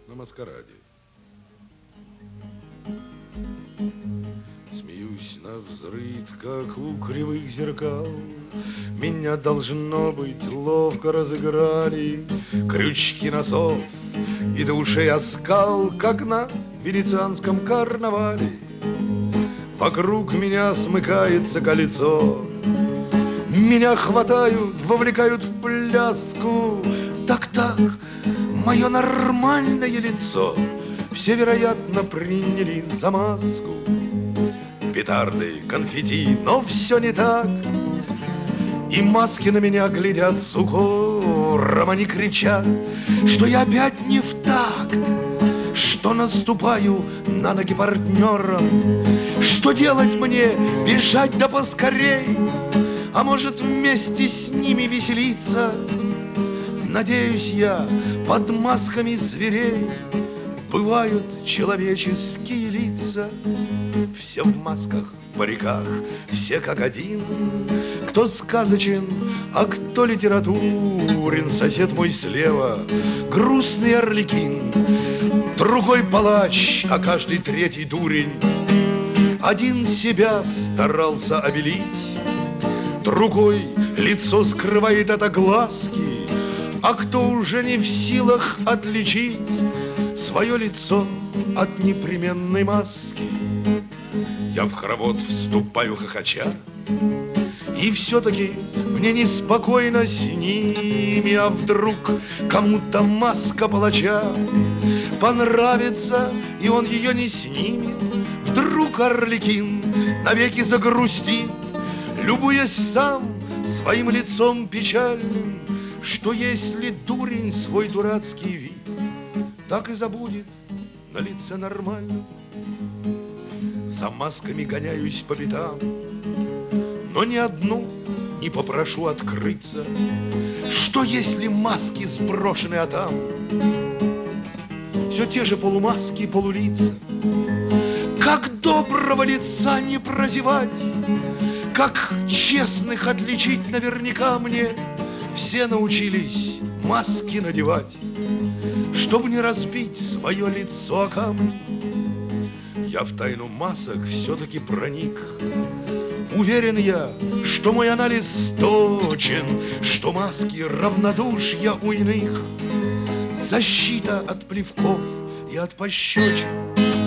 на маскараде. Смеюсь навзрыд, как у кривых зеркал. Меня, должно быть, ловко разыграли. Крючки носов и до ушей оскал, как на венецианском карнавале. Вокруг меня смыкается кольцо. Меня хватают, вовлекают в пляску. Так-так, мое нормальное лицо все, вероятно, приняли за маску. Петарды, конфетти, но все не так. И маски на меня глядят с укором. Они кричат, что я опять не в такт, что наступаю на ноги партнерам. Что делать мне? Бежать да поскорей, а может вместе с ними веселиться? Надеюсь я, под масками зверей бывают человеческие лица. Все в масках, париках, все как один. Кто сказочен, а кто литературен. Сосед мой слева грустный арлекин, другой палач, а каждый третий дурень. Один себя старался обелить, другой лицо скрывает от огласки, а кто уже не в силах отличить свое лицо от непременной маски. Я в хоровод вступаю хохоча, и все-таки мне неспокойно с ними. А вдруг кому-то маска палача понравится, и он ее не снимет? Вдруг арлекин навеки загрустит, любуясь сам своим лицом печальным, что если дурень свой дурацкий вид так и забудет на лице нормально. За масками гоняюсь по пятам, но ни одну не попрошу открыться. Что если маски сброшены, а там все те же полумаски, полулица? Как доброго лица не прозевать, как честных отличить наверняка мне все научились маски надевать, чтобы не разбить свое лицо о камень. Я в тайну масок все-таки проник. Уверен я, что мой анализ точен, что маски равнодушья у иных защита от плевков и от пощечин.